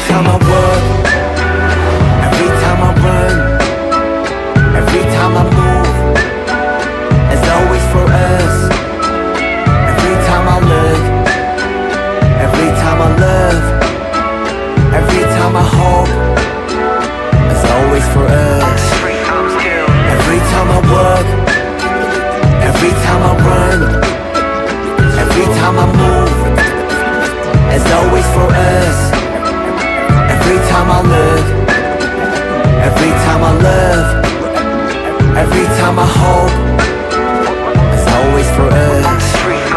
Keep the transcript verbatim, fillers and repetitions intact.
time I work, every time I run, every time I move, it's always for us. Every time I look, every time I love, every time I hope, it's always for us. Every time I work, every time I run, every time I move, it's always for us. Every time I look, every time I love, every time I hope,